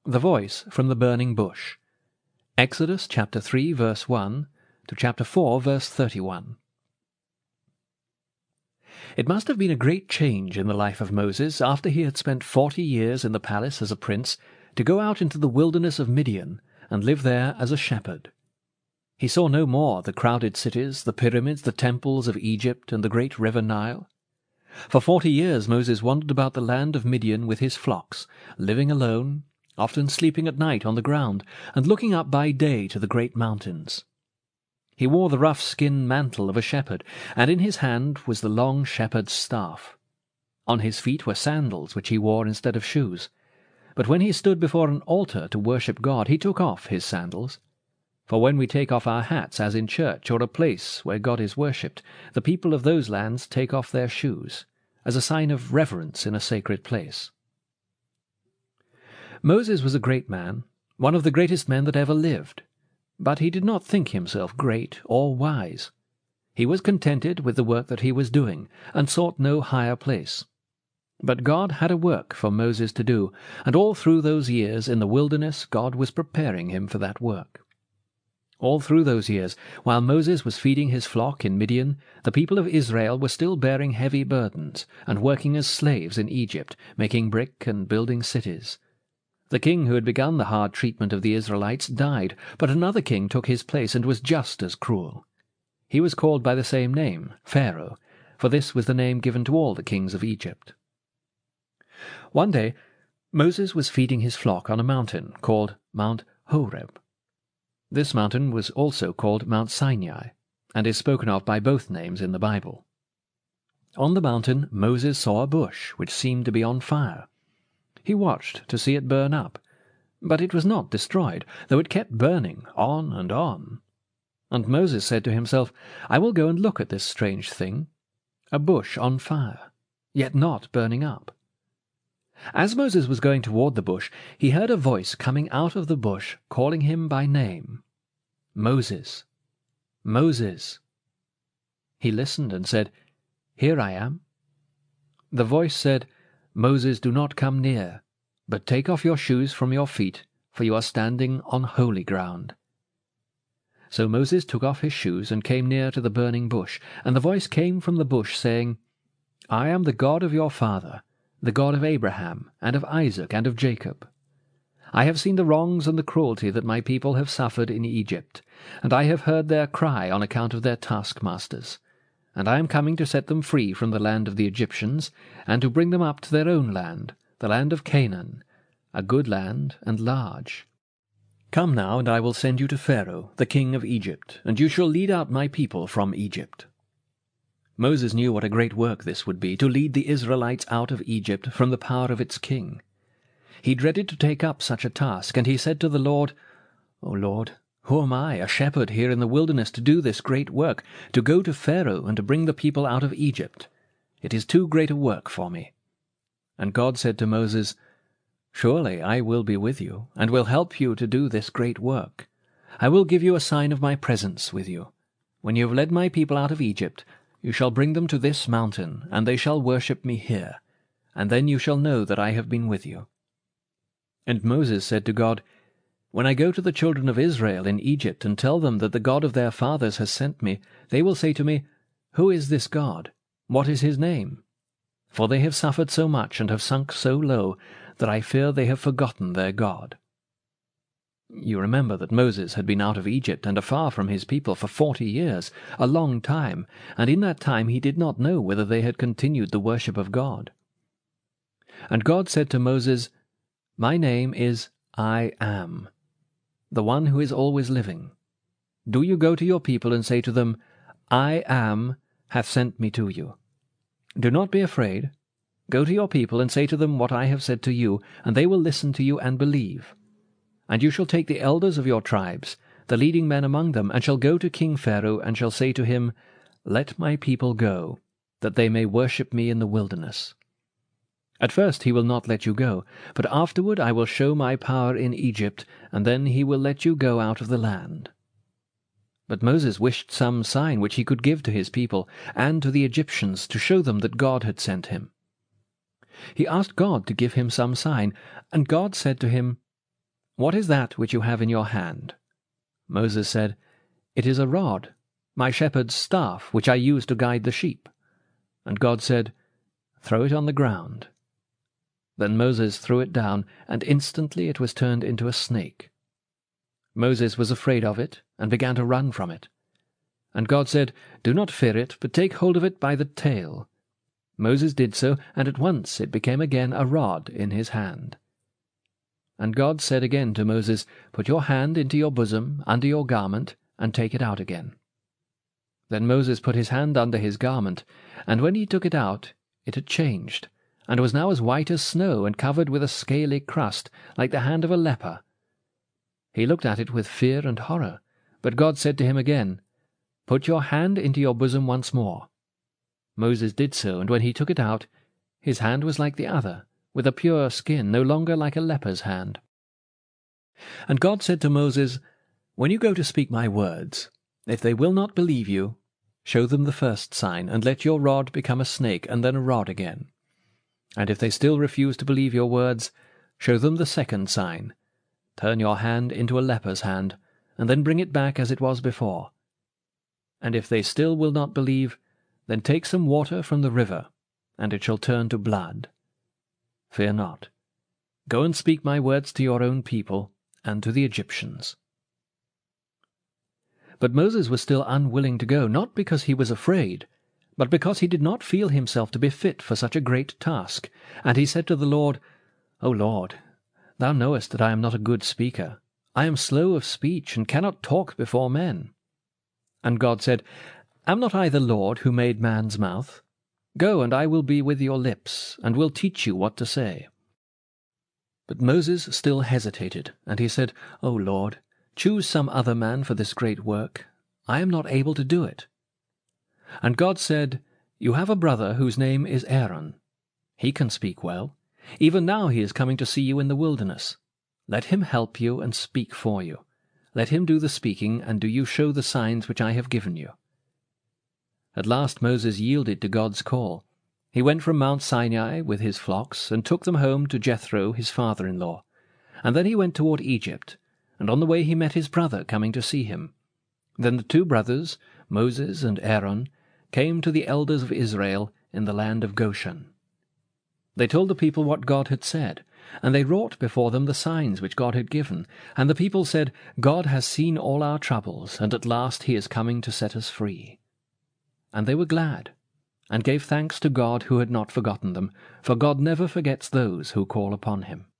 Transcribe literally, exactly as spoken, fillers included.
The voice from the burning bush. Exodus chapter three verse one to chapter four verse thirty-one. It must have been a great change in the life of Moses, after he had spent forty years in the palace as a prince, to go out into the wilderness of Midian and live there as a shepherd. He saw no more the crowded cities, the pyramids, the temples of Egypt, and the great river Nile. For forty years Moses wandered about the land of Midian with his flocks, living alone, often sleeping at night on the ground, and looking up by day to the great mountains. He wore the rough skin mantle of a shepherd, and in his hand was the long shepherd's staff. On his feet were sandals, which he wore instead of shoes. But when he stood before an altar to worship God, he took off his sandals. For when we take off our hats, as in church or a place where God is worshipped, the people of those lands take off their shoes, as a sign of reverence in a sacred place. Moses was a great man, one of the greatest men that ever lived. But he did not think himself great or wise. He was contented with the work that he was doing, and sought no higher place. But God had a work for Moses to do, and all through those years in the wilderness God was preparing him for that work. All through those years, while Moses was feeding his flock in Midian, the people of Israel were still bearing heavy burdens, and working as slaves in Egypt, making brick and building cities. The king who had begun the hard treatment of the Israelites died, but another king took his place and was just as cruel. He was called by the same name, Pharaoh, for this was the name given to all the kings of Egypt. One day Moses was feeding his flock on a mountain called Mount Horeb. This mountain was also called Mount Sinai, and is spoken of by both names in the Bible. On the mountain Moses saw a bush which seemed to be on fire. He watched to see it burn up, but it was not destroyed, though it kept burning on and on. And Moses said to himself, I will go and look at this strange thing, a bush on fire, yet not burning up. As Moses was going toward the bush, he heard a voice coming out of the bush, calling him by name, Moses, Moses. He listened and said, Here I am. The voice said, Moses, do not come near, but take off your shoes from your feet, for you are standing on holy ground. So Moses took off his shoes and came near to the burning bush, and the voice came from the bush, saying, I am the God of your father, the God of Abraham, and of Isaac, and of Jacob. I have seen the wrongs and the cruelty that my people have suffered in Egypt, and I have heard their cry on account of their taskmasters. And I am coming to set them free from the land of the Egyptians, and to bring them up to their own land, the land of Canaan, a good land and large. Come now, and I will send you to Pharaoh, the king of Egypt, and you shall lead out my people from Egypt. Moses knew what a great work this would be, to lead the Israelites out of Egypt from the power of its king. He dreaded to take up such a task, and he said to the Lord, O Lord, who am I, a shepherd here in the wilderness, to do this great work, to go to Pharaoh and to bring the people out of Egypt? It is too great a work for me. And God said to Moses, Surely I will be with you, and will help you to do this great work. I will give you a sign of my presence with you. When you have led my people out of Egypt, you shall bring them to this mountain, and they shall worship me here, and then you shall know that I have been with you. And Moses said to God, When I go to the children of Israel in Egypt and tell them that the God of their fathers has sent me, they will say to me, Who is this God? What is his name? For they have suffered so much and have sunk so low that I fear they have forgotten their God. You remember that Moses had been out of Egypt and afar from his people for forty years, a long time, and in that time he did not know whether they had continued the worship of God. And God said to Moses, My name is I Am, the one who is always living. Do you go to your people and say to them, I Am hath sent me to you. Do not be afraid. Go to your people and say to them what I have said to you, and they will listen to you and believe. And you shall take the elders of your tribes, the leading men among them, and shall go to King Pharaoh, and shall say to him, Let my people go, that they may worship me in the wilderness. At first he will not let you go, but afterward I will show my power in Egypt, and then he will let you go out of the land. But Moses wished some sign which he could give to his people and to the Egyptians, to show them that God had sent him. He asked God to give him some sign, and God said to him, "What is that which you have in your hand?" Moses said, "It is a rod, my shepherd's staff, which I use to guide the sheep." And God said, "Throw it on the ground." Then Moses threw it down, and instantly it was turned into a snake. Moses was afraid of it, and began to run from it. And God said, "Do not fear it, but take hold of it by the tail." Moses did so, and at once it became again a rod in his hand. And God said again to Moses, "Put your hand into your bosom, under your garment, and take it out again." Then Moses put his hand under his garment, and when he took it out, it had changed, and was now as white as snow, and covered with a scaly crust, like the hand of a leper. He looked at it with fear and horror, but God said to him again, "Put your hand into your bosom once more." Moses did so, and when he took it out, his hand was like the other, with a pure skin, no longer like a leper's hand. And God said to Moses, "When you go to speak my words, if they will not believe you, show them the first sign, and let your rod become a snake, and then a rod again. And if they still refuse to believe your words, show them the second sign. Turn your hand into a leper's hand, and then bring it back as it was before. And if they still will not believe, then take some water from the river, and it shall turn to blood. Fear not. Go and speak my words to your own people and to the Egyptians." But Moses was still unwilling to go, not because he was afraid, but because he did not feel himself to be fit for such a great task. And he said to the Lord, "O Lord, thou knowest that I am not a good speaker. I am slow of speech, and cannot talk before men." And God said, "Am not I the Lord who made man's mouth? Go, and I will be with your lips, and will teach you what to say." But Moses still hesitated, and he said, "O Lord, choose some other man for this great work. I am not able to do it." And God said, "You have a brother whose name is Aaron. He can speak well. Even now he is coming to see you in the wilderness. Let him help you and speak for you. Let him do the speaking, and do you show the signs which I have given you." At last Moses yielded to God's call. He went from Mount Sinai with his flocks, and took them home to Jethro his father-in-law. And then he went toward Egypt, and on the way he met his brother coming to see him. Then the two brothers, Moses and Aaron, came to the elders of Israel in the land of Goshen. They told the people what God had said, and they wrought before them the signs which God had given. And the people said, "God has seen all our troubles, and at last he is coming to set us free." And they were glad, and gave thanks to God who had not forgotten them, for God never forgets those who call upon him.